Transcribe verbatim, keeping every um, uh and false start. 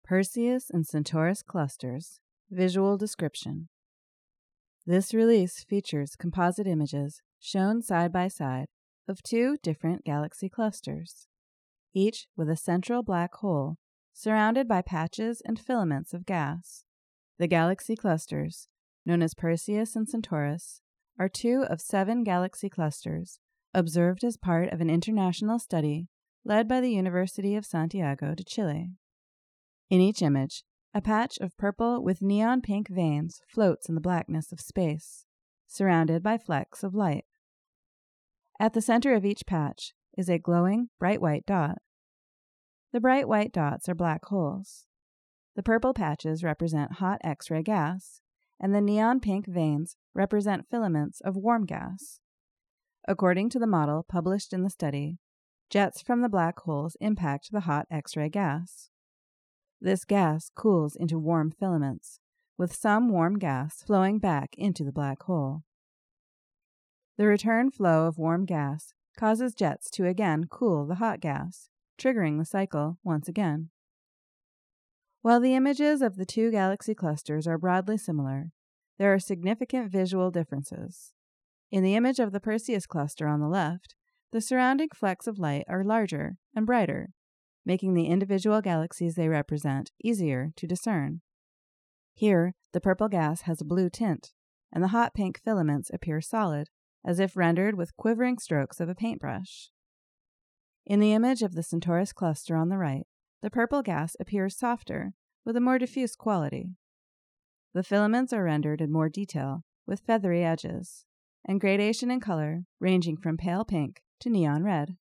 Perseus and Centaurus clusters. Visual description. This release features composite images shown side by side of two different galaxy clusters, each with a central black hole surrounded by patches and filaments of gas. The galaxy clusters, known as Perseus and Centaurus, are two of seven galaxy clusters observed as part of an international study led by the University of Santiago de Chile. In each image, a patch of purple with neon pink veins floats in the blackness of space, surrounded by flecks of light. At the center of each patch is a glowing, bright white dot. The bright white dots are black holes. The purple patches represent hot X-ray gas, and the neon pink veins represent filaments of warm gas. According to the model published in the study, jets from the black holes impact the hot X-ray gas. This gas cools into warm filaments, with some warm gas flowing back into the black hole. The return flow of warm gas causes jets to again cool the hot gas, triggering the cycle once again. While the images of the two galaxy clusters are broadly similar, there are significant visual differences. In the image of the Perseus cluster on the left, the surrounding flecks of light are larger and brighter, making the individual galaxies they represent easier to discern. Here, the purple gas has a blue tint, and the hot pink filaments appear solid, as if rendered with quivering strokes of a paintbrush. In the image of the Centaurus cluster on the right, the purple gas appears softer, with a more diffuse quality. The filaments are rendered in more detail, with feathery edges, and gradation in color ranging from pale pink to neon red.